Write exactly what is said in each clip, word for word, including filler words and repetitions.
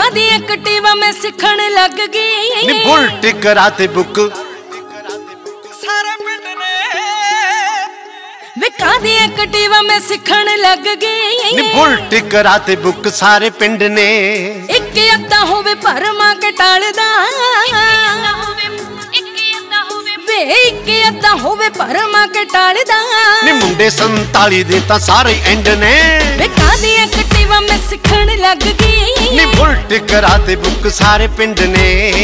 कादी Activa में सिखण लग गई नी बुलट कराते बुक सारे पिंड ने वे कादी एक्टिवा में सिखण लग गई नी बुलट कराते बुक सारे पिंड ने एक अद्दा होवे भरमा के टालदा वे एक अद्दा होवे भरमा के टालदा नी मुंडे संताली दे तां सारे एंड ने वे कादी एक्टिवा में सिखण लग गई नी बुलट कराते बुक सारे पिंड ने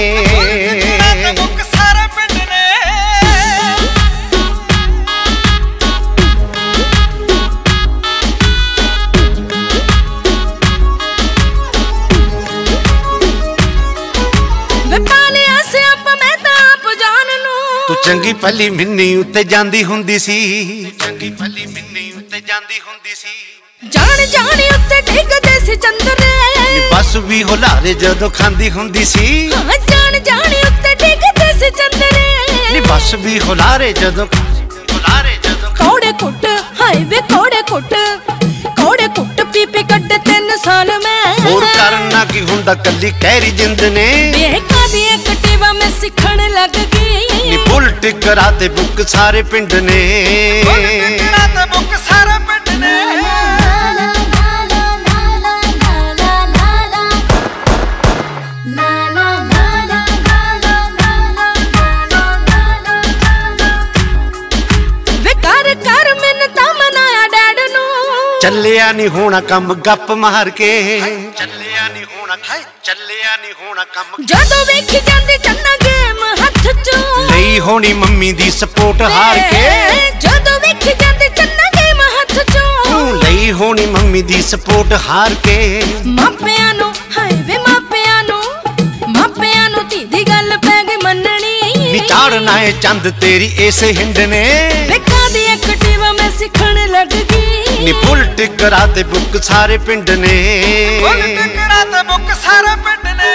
तू चंगी भली मिन्नी उत्ते जांदी हुंदी सी चंगी भली मिन्नी उत्ते जांदी हुंदी सी जान जान उत्ते डिगदे सी चंदरे बस भी हुलारे जदों खांदी हुंदी सी हां जान जान उत्ते डिगदे सी चंदरे नी बस भी हुलारे जदों हुलारे जदों कोड़े कुट हाय वे कोड़े कुट कोड़े कुट पी पी कड्डे तीन साल में और करना की हुंदा कल्ली कहरी जिंद ने वे कादी एक्टिवा में सिखण लग गई नी बुलट कराते बुक सारे पिंड ने बुलट कराते बुक सारे पिंड ने वे कर कर मिन्नतां मनाया डैड नू ਚੱਲਿਆ ਨਹੀਂ ਹੋਣਾ ਕੰਮ ਗੱਪ ਮਾਰ ਕੇ ਚੱਲਿਆ ਨਹੀਂ ਹੋਣਾ ਹਾਏ ਚੱਲਿਆ ਨਹੀਂ ਹੋਣਾ ਕੰਮ ਜਦੋਂ ਵੇਖੀ ਜਾਂਦੀ ਚੰਨਾ ਗੇਮ ਹੱਥ ਚੋਂ ਲਈ ਹੋਣੀ ਮੰਮੀ ਦੀ ਸਪੋਰਟ ਹਾਰ ਕੇ ਜਦੋਂ ਵੇਖੀ ਜਾਂਦੀ ਚੰਨਾ ਗੇਮ ਹੱਥ ਚੋਂ ਤੂੰ ਲਈ ਹੋਣੀ ਮੰਮੀ ਦੀ ਸਪੋਰਟ ਹਾਰ ਕੇ ਮਾਪਿਆਂ ਨੂੰ ਹਾਏ ਵੇ ਮਾਪਿਆਂ ਨੂੰ ਮਾਪਿਆਂ ਨੂੰ ਧੀ ਦੀ ਗੱਲ ਪੈ ਗਈ ਮੰਨਣੀ ਨੀ ਚਾੜਨਾ ਏ ਚੰਦ ਤੇਰੀ ਇਸ ਹਿੰਡ ਨੇ ਵੇ ਕਾਦੀ ਐਕਟਿਵਾ ਮੈਂ ਸਿੱਖਣ ਲੱਗ ਗਈ ਨੀ ਬੁਲਟ ਕਰਾਤੇ ਬੁੱਕ ਸਾਰੇ ਪਿੰਡ ਨੇ ਬੁਲਟ ਕਰਾਤੇ ਬੁੱਕ ਸਾਰੇ ਪਿੰਡ ਨੇ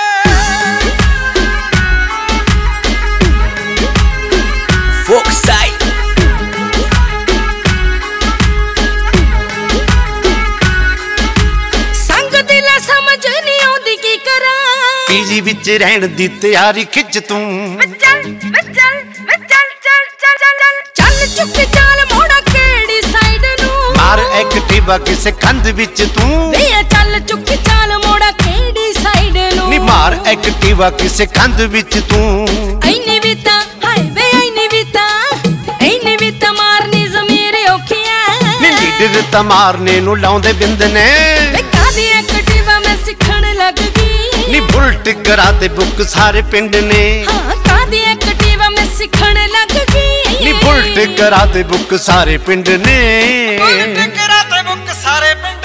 ਫੋਕ ਸਾਈਡ ਸੰਗ ਦਿਲ ਸਮਝ ਨਹੀਂ ਆਉਂਦੀ ਕੀ ਕਰਾਂ ਪੀਜੀ ਵਿੱਚ ਰਹਿਣ ਦੀ ਤਿਆਰੀ ਖਿੱਚ ਤੂੰ ਚੱਲ ਚੱਲ ਚੱਲ ਚੱਲ ਚੱਲ ਚੱਲ ਚੁੱਕ ਚਾਲ ਮੋੜਾ ਕਿਹੜੀ ਸਾਈਡ ਨੂੰ ਮਾਰ ਐਕਟਿਵਾ ਕਿਸੇ ਕੰਧ ਵਿੱਚ ਤੂੰ ਵੇ ਚੱਲ ਚੁੱਕ ਚਾਲ ਮੋੜਾ ਕਿਹੜੀ ਸਾਈਡ ਨੂੰ ਨੀ ਮਾਰ ਐਕਟਿਵਾ ਕਿਸੇ ਕੰਧ ਵਿੱਚ ਤੂੰ ਐਨੀ ਵੀ ਤਾਂ ਹਾਏ ਵੇ ਐਨੀ ਵੀ ਤਾਂ ਐਨੀ ਵੀ ਤਾਂ ਮਾਰਨੀ ਜ਼ਮੀਰ ਔਖੀਆਂ ਨੀ ਲੀਡਰ ਤਾਂ ਮਾਰਨੇ ਨੂੰ ਲਾਉਂਦੇ ਬਿੰਦ ਨੇ ਵੇ ਕਾਦੀ ਐਕਟਿਵਾ ਮੈਂ ਸਿੱਖਣ ਲੱਗ ਗਈ ਨੀ ਬੁਲਟ ਕਰਾਤੇ ਬੁੱਕ ਸਾਰੇ ਪਿੰਡ ਨੇ ਹਾਂ ਕਾਦੀ ਐਕਟਿਵਾ ਮੈਂ ਸਿੱਖਣ ਲੱਗ ਗਈ ਨੀ ਬੁਲਟ ਕਰਾਤੇ ਬੁੱਕ ਸਾਰੇ ਪਿੰਡ ਨੇ ਬੁਲਟ ਕਰਾਤੇ ਬੁੱਕ ਸਾਰੇ ਪਿੰਡ